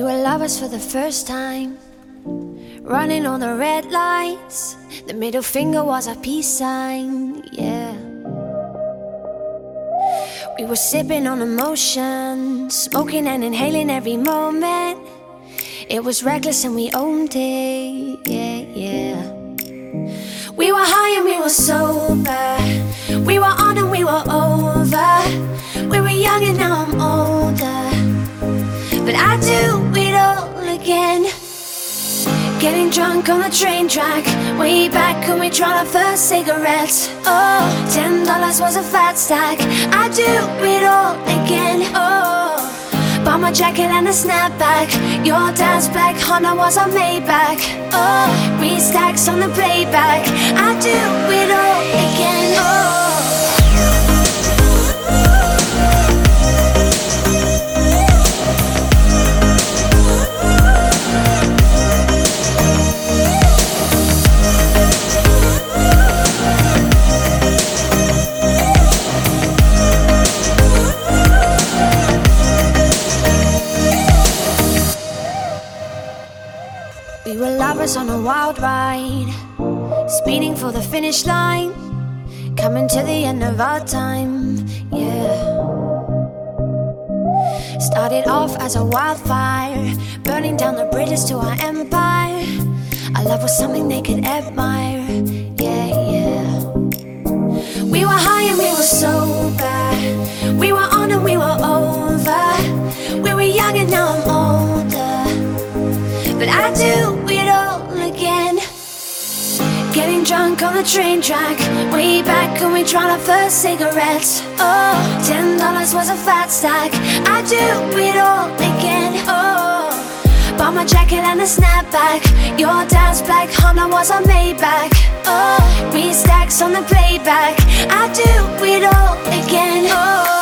were lovers for the first time, running on the red lights. The middle finger was a peace sign, yeah. We were sipping on emotion, smoking and inhaling every moment. It was reckless and we owned it, yeah, yeah. We were high and we were sober, we were on and we were over. We were young and now I'm older, but I do it all again. Getting drunk on the train track, way back when we tried our first cigarettes. Oh, $10 was a fat stack. I do it all again. Oh, bought my jacket and a snapback. Your dad's black Honda was a Maybach. Oh, restacks on the playback. I do it all again. Oh. We were lovers on a wild ride, speeding for the finish line, coming to the end of our time, yeah. Started off as a wildfire, burning down the bridges to our empire. Our love was something they could admire, yeah, yeah. We were high and we were sober, we were on and we were over. We were young and now I'm older, but I do it all again. Getting drunk on the train track, way back when we tried our first cigarettes. Oh, $10 was a fat stack. I do it all again. Oh, bought my jacket and a snapback. Your dad's black Honda was a Maybach. Oh, restacks on the playback. I do it all again. Oh.